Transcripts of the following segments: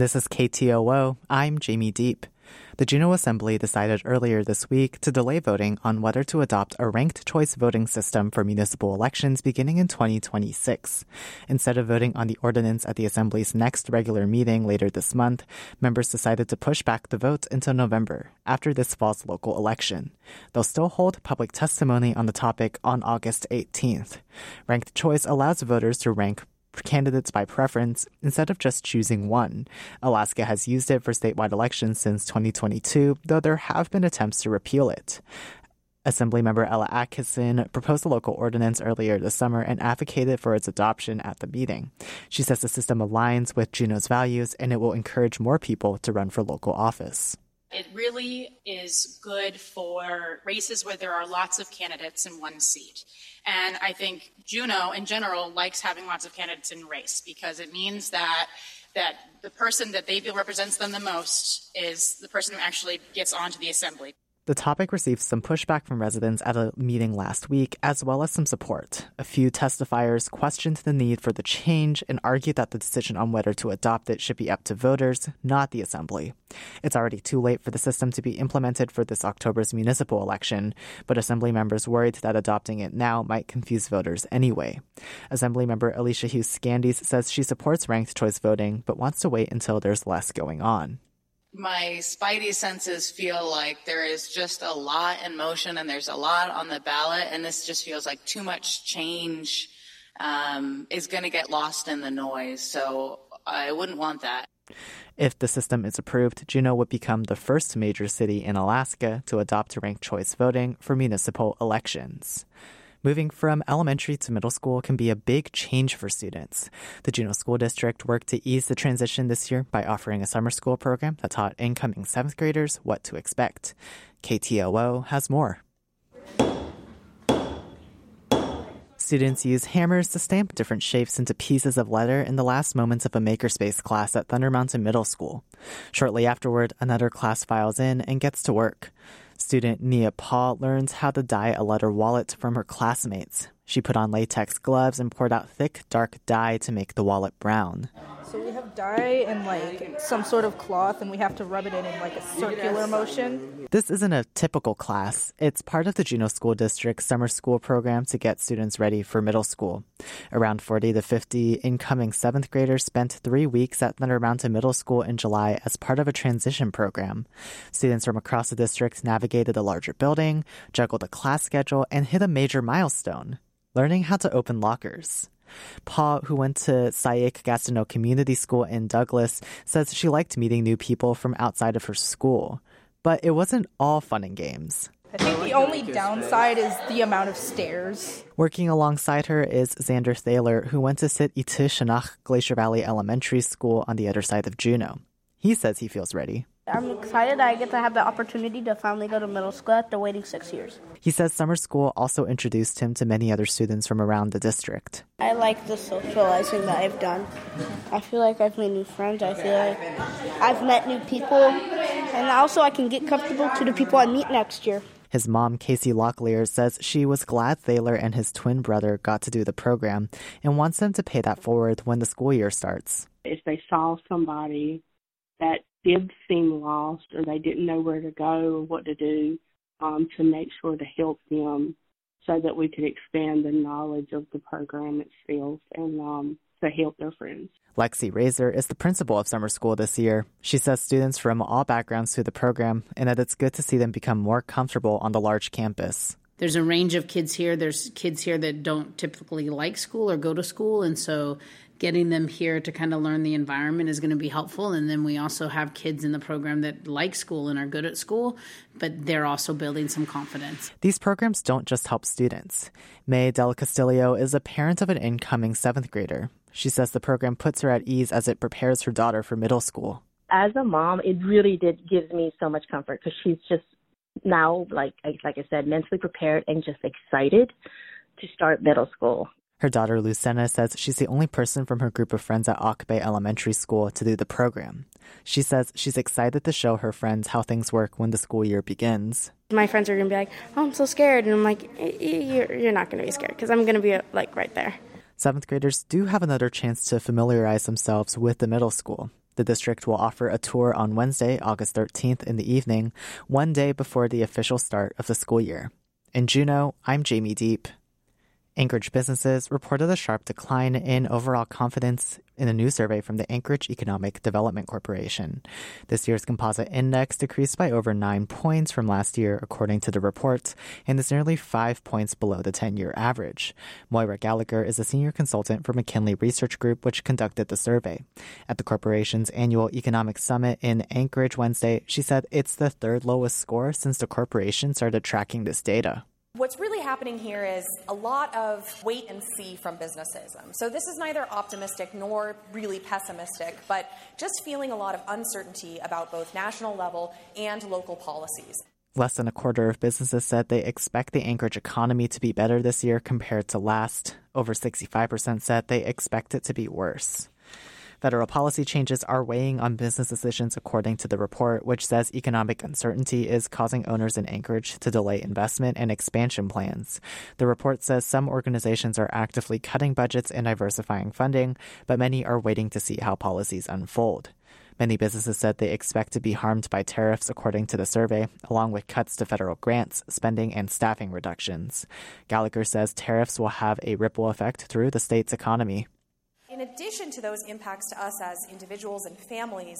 This is KTOO. I'm Jamie Deep. The Juneau Assembly decided earlier this week to delay voting on whether to adopt a ranked choice voting system for municipal elections beginning in 2026. Instead of voting on the ordinance at the Assembly's next regular meeting later this month, members decided to push back the vote until November, after this fall's local election. They'll still hold public testimony on the topic on August 18th. Ranked choice allows voters to rank candidates by preference instead of just choosing one. Alaska has used it for statewide elections since 2022, though there have been attempts to repeal it. Assemblymember Ella Atkinson proposed a local ordinance earlier this summer and advocated for its adoption at the meeting. She says the system aligns with Juneau's values and it will encourage more people to run for local office. It really is good for races where there are lots of candidates in one seat. And I think Juneau, in general, likes having lots of candidates in race because it means that the person that they feel represents them the most is the person who actually gets onto the assembly. The topic received some pushback from residents at a meeting last week, as well as some support. A few testifiers questioned the need for the change and argued that the decision on whether to adopt it should be up to voters, not the Assembly. It's already too late for the system to be implemented for this October's municipal election, but Assembly members worried that adopting it now might confuse voters anyway. Assemblymember Alicia Hughes-Scandies says she supports ranked choice voting, but wants to wait until there's less going on. My spidey senses feel like there is just a lot in motion and there's a lot on the ballot, and this just feels like too much change is going to get lost in the noise. So I wouldn't want that. If the system is approved, Juneau would become the first major city in Alaska to adopt ranked choice voting for municipal elections. Moving from elementary to middle school can be a big change for students. The Juneau School District worked to ease the transition this year by offering a summer school program that taught incoming 7th graders what to expect. KTOO has more. Students use hammers to stamp different shapes into pieces of letter in the last moments of a makerspace class at Thunder Mountain Middle School. Shortly afterward, another class files in and gets to work. Student Nia Paul learns how to dye a letter wallet from her classmates. She put on latex gloves and poured out thick, dark dye to make the wallet brown. So we have dye and some sort of cloth, and we have to rub it in a circular motion. This isn't a typical class. It's part of the Juneau School District's summer school program to get students ready for middle school. Around 40 to 50 incoming 7th graders spent 3 weeks at Thunder Mountain Middle School in July as part of a transition program. Students from across the district navigated a larger building, juggled a class schedule, and hit a major milestone: learning how to open lockers. Paul, who went to Saik Gastineau Community School in Douglas, says she liked meeting new people from outside of her school. But it wasn't all fun and games. I think the only downside is the amount of stairs. Working alongside her is Xander Thaler, who went to sit Itishanach Glacier Valley Elementary School on the other side of Juneau. He says he feels ready. I'm excited I get to have the opportunity to finally go to middle school after waiting 6 years. He says summer school also introduced him to many other students from around the district. I like the socializing that I've done. I feel like I've made new friends. I feel like I've met new people. And also I can get comfortable to the people I meet next year. His mom, Casey Locklear, says she was glad Thaler and his twin brother got to do the program and wants them to pay that forward when the school year starts. If they saw somebody that did seem lost or they didn't know where to go or what to do, to make sure to help them so that we could expand the knowledge of the program itself and to help their friends. Lexi Razor is the principal of summer school this year. She says students from all backgrounds do the program and that it's good to see them become more comfortable on the large campus. There's a range of kids here. There's kids here that don't typically like school or go to school, and so getting them here to kind of learn the environment is going to be helpful. And then we also have kids in the program that like school and are good at school, but they're also building some confidence. These programs don't just help students. May Del Castillo is a parent of an incoming 7th grader. She says the program puts her at ease as it prepares her daughter for middle school. As a mom, it really gives me so much comfort because she's just now, like I said, mentally prepared and just excited to start middle school. Her daughter, Lucena, says she's the only person from her group of friends at Auk Bay Elementary School to do the program. She says she's excited to show her friends how things work when the school year begins. My friends are going to be like, oh, I'm so scared. And I'm like, you're not going to be scared because I'm going to be right there. 7th graders do have another chance to familiarize themselves with the middle school. The district will offer a tour on Wednesday, August 13th in the evening, one day before the official start of the school year. In Juneau, I'm Jamie Deep. Anchorage businesses reported a sharp decline in overall confidence in a new survey from the Anchorage Economic Development Corporation. This year's composite index decreased by over 9 points from last year, according to the report, and is nearly 5 points below the 10-year average. Moira Gallagher is a senior consultant for McKinley Research Group, which conducted the survey. At the corporation's annual economic summit in Anchorage Wednesday, she said it's the third lowest score since the corporation started tracking this data. What's really happening here is a lot of wait and see from businesses. So this is neither optimistic nor really pessimistic, but just feeling a lot of uncertainty about both national level and local policies. Less than a quarter of businesses said they expect the Anchorage economy to be better this year compared to last. Over 65% said they expect it to be worse. Federal policy changes are weighing on business decisions, according to the report, which says economic uncertainty is causing owners in Anchorage to delay investment and expansion plans. The report says some organizations are actively cutting budgets and diversifying funding, but many are waiting to see how policies unfold. Many businesses said they expect to be harmed by tariffs, according to the survey, along with cuts to federal grants, spending, and staffing reductions. Gallagher says tariffs will have a ripple effect through the state's economy. In addition to those impacts to us as individuals and families,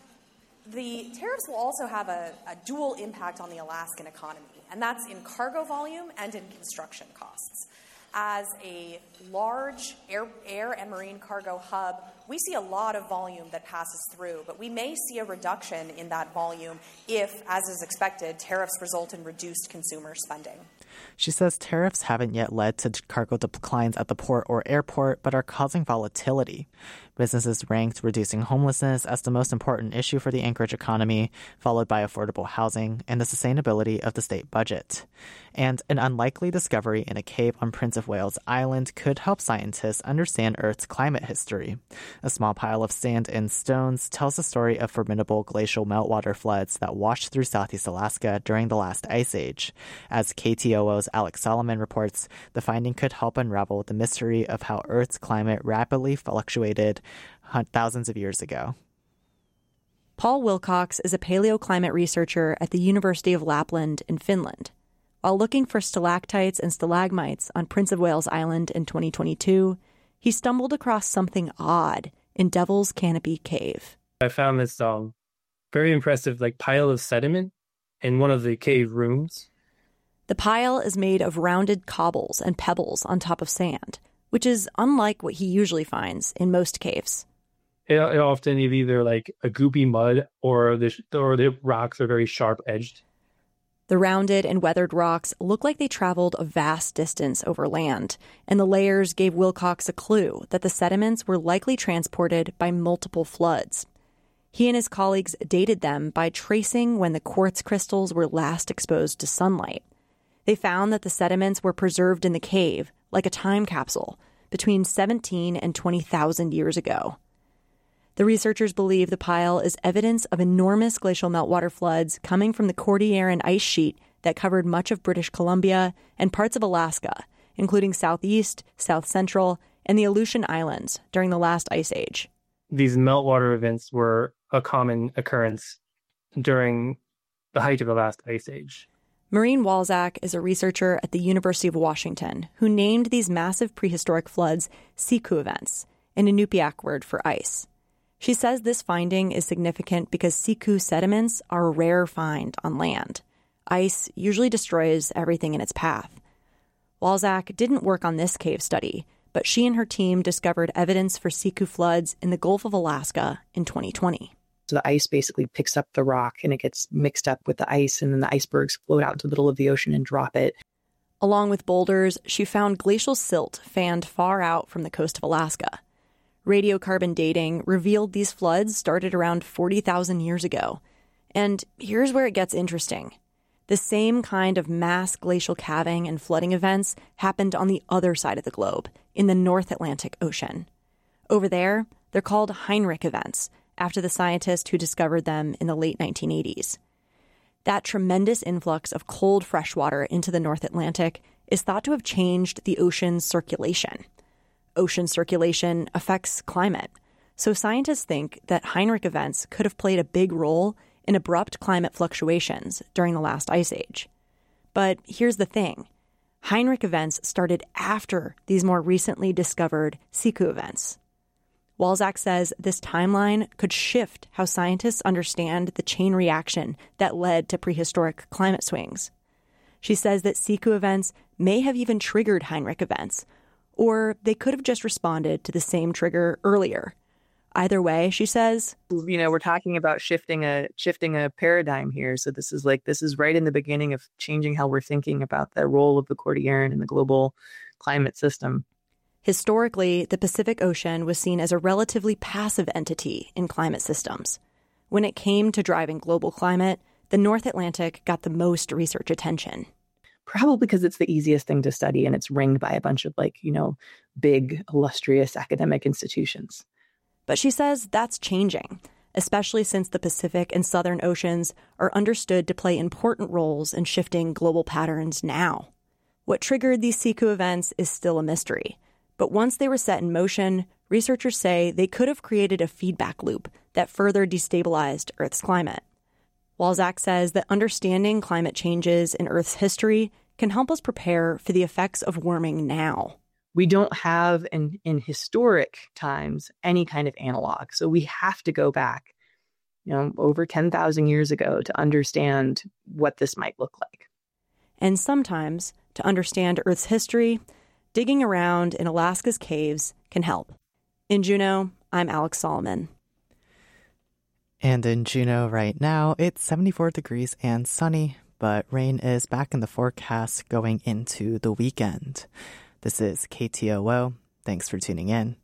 the tariffs will also have a dual impact on the Alaskan economy, and that's in cargo volume and in construction costs. As a large air and marine cargo hub, we see a lot of volume that passes through, but we may see a reduction in that volume if, as is expected, tariffs result in reduced consumer spending. She says tariffs haven't yet led to cargo declines at the port or airport, but are causing volatility. Businesses ranked reducing homelessness as the most important issue for the Anchorage economy, followed by affordable housing and the sustainability of the state budget. And an unlikely discovery in a cave on Prince of Wales Island could help scientists understand Earth's climate history. A small pile of sand and stones tells the story of formidable glacial meltwater floods that washed through Southeast Alaska during the last ice age. As KTOO's Alex Solomon reports, the finding could help unravel the mystery of how Earth's climate rapidly fluctuated thousands of years ago. Paul Wilcox is a paleoclimate researcher at the University of Lapland in Finland. While looking for stalactites and stalagmites on Prince of Wales Island in 2022, he stumbled across something odd in Devil's Canopy Cave. I found this very impressive pile of sediment in one of the cave rooms. The pile is made of rounded cobbles and pebbles on top of sand, which is unlike what he usually finds in most caves. It often is either a goopy mud or the rocks are very sharp-edged. The rounded and weathered rocks look like they traveled a vast distance over land, and the layers gave Wilcox a clue that the sediments were likely transported by multiple floods. He and his colleagues dated them by tracing when the quartz crystals were last exposed to sunlight. They found that the sediments were preserved in the cave, like a time capsule, between 17 and 20,000 years ago. The researchers believe the pile is evidence of enormous glacial meltwater floods coming from the Cordilleran ice sheet that covered much of British Columbia and parts of Alaska, including southeast, south central, and the Aleutian Islands during the last ice age. These meltwater events were a common occurrence during the height of the last ice age. Maureen Walzak is a researcher at the University of Washington who named these massive prehistoric floods Siku events, an Inupiaq word for ice. She says this finding is significant because Siku sediments are a rare find on land. Ice usually destroys everything in its path. Walzak didn't work on this cave study, but she and her team discovered evidence for Siku floods in the Gulf of Alaska in 2020. So the ice basically picks up the rock and it gets mixed up with the ice, and then the icebergs float out into the middle of the ocean and drop it. Along with boulders, she found glacial silt fanned far out from the coast of Alaska. Radiocarbon dating revealed these floods started around 40,000 years ago. And here's where it gets interesting. The same kind of mass glacial calving and flooding events happened on the other side of the globe, in the North Atlantic Ocean. Over there, they're called Heinrich events, after the scientist who discovered them in the late 1980s. That tremendous influx of cold freshwater into the North Atlantic is thought to have changed the ocean's circulation. Ocean circulation affects climate, So scientists think that Heinrich events could have played a big role in abrupt climate fluctuations during the last ice age. But here's the thing. Heinrich events started after these more recently discovered Siku events. Walczak says this timeline could shift how scientists understand the chain reaction that led to prehistoric climate swings. She says that Siku events may have even triggered Heinrich events, or they could have just responded to the same trigger earlier. Either way, she says, we're talking about shifting a paradigm here. So this is right in the beginning of changing how we're thinking about the role of the Cordilleran in the global climate system. Historically, the Pacific Ocean was seen as a relatively passive entity in climate systems. When it came to driving global climate, the North Atlantic got the most research attention. Probably because it's the easiest thing to study and it's ringed by a bunch of big, illustrious academic institutions. But she says that's changing, especially since the Pacific and Southern Oceans are understood to play important roles in shifting global patterns now. What triggered these Siku events is still a mystery. But once they were set in motion, researchers say they could have created a feedback loop that further destabilized Earth's climate. Walczak says that understanding climate changes in Earth's history can help us prepare for the effects of warming now. We don't have, in historic times, any kind of analog. So we have to go back, over 10,000 years ago to understand what this might look like. And sometimes, to understand Earth's history, digging around in Alaska's caves can help. In Juneau, I'm Alex Solomon. And in Juneau right now, it's 74 degrees and sunny, but rain is back in the forecast going into the weekend. This is KTOO. Thanks for tuning in.